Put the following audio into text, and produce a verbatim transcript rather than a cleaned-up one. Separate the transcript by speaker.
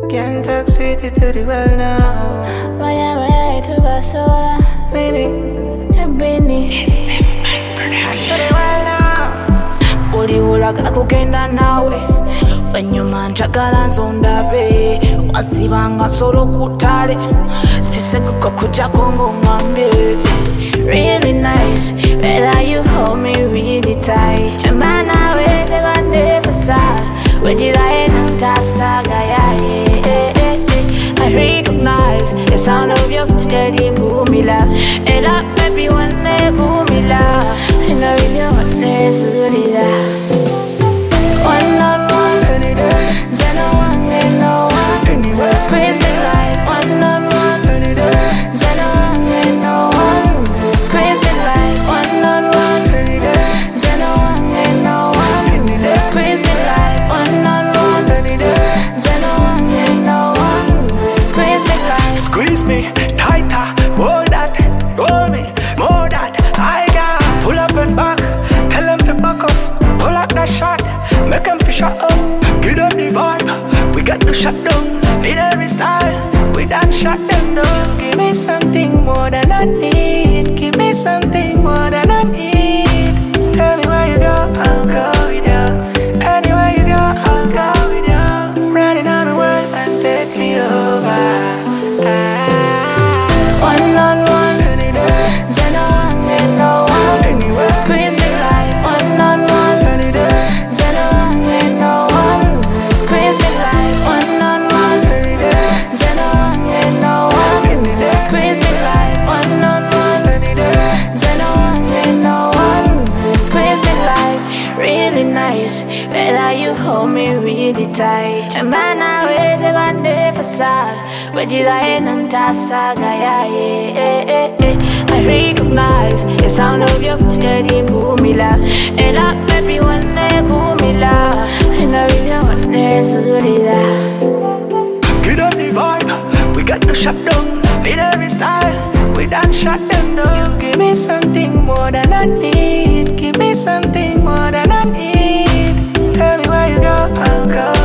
Speaker 1: Can't talk city to the well now.
Speaker 2: Vaya, vaya, y tu vas sola.
Speaker 1: Baby,
Speaker 2: Ebony.
Speaker 1: to the well now.
Speaker 2: Buli ulaga kugenda nawe Wanyuma njagala nzondabe Wasibanga solo kutale Siseguka kujako ngomwambye Really nice, whether you hold me really tight Chamba nawe never never sad Wejirae nantasaga ya yeah. I recognize the sound of your steady boomila It up everyone they boomila And I really want this One on one, Zeno one and no one Squeeze me like one on one, Zeno one and no one Squeeze me like one on one, Zeno one and no one Squeeze me like one on one, Zeno one and no one Squeeze me like
Speaker 1: Squeeze me tighter, more that, roll me, more that. I got pull up and back, tell them to back off, pull up that shot, make them to shut up, get up the vibe. We got to shut down in every style. We done shut them down. Give me something more than I need. Give me something more than I need. Tell me where you go, I'll go with you. Anywhere you go, I'll go with you. Running out the world and take me over.
Speaker 2: one on one, Zeno one and no one Squeeze me like one on one, Zeno one and no one Squeeze me like one on one, Zeno one and no one Squeeze me like one on one, Zeno one and no one Squeeze me like really nice, whether you hold me really tight Chamba nawe never never sad Wejirae nantasaga ya yeah. I recognize the sound of your steady boomila It up everyone they boomila And I really want this
Speaker 1: Get on the vibe, we got to shut down in every style. We done shut them down. You give me something more than I need. Give me something more than I need. Tell me where you go, I'll go.